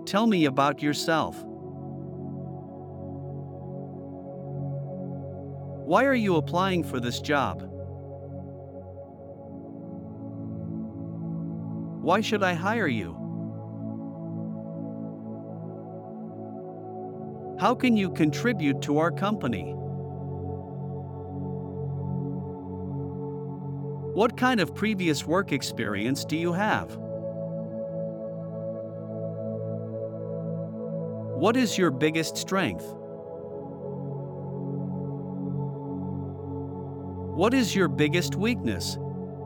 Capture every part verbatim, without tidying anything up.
Tell me about yourself. Why are you applying for this job? Why should I hire you? How can you contribute to our company? What kind of previous work experience do you have? What is your biggest strength? What is your biggest weakness?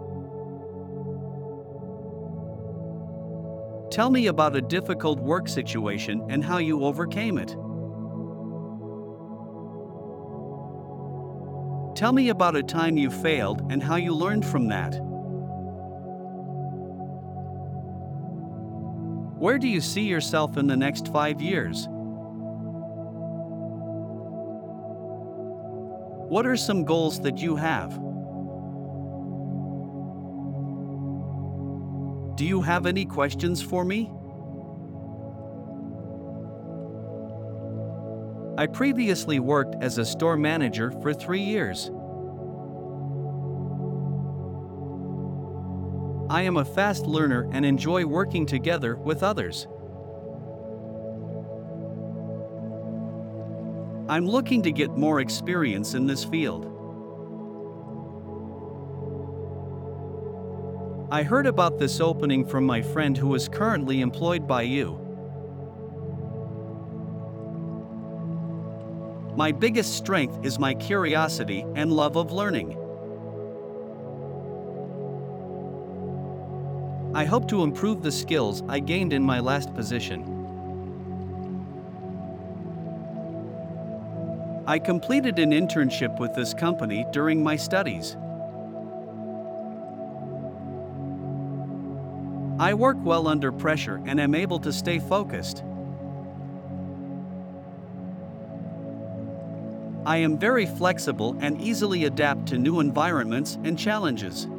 Tell me about a difficult work situation and how you overcame it. Tell me about a time you failed and how you learned from that. Where do you see yourself in the next five years? What are some goals that you have? Do you have any questions for me? I previously worked as a store manager for three years. I am a fast learner and enjoy working together with others. I'm looking to get more experience in this field. I heard about this opening from my friend who is currently employed by you. My biggest strength is my curiosity and love of learning. I hope to improve the skills I gained in my last position. I completed an internship with this company during my studies. I work well under pressure and am able to stay focused. I am very flexible and easily adapt to new environments and challenges.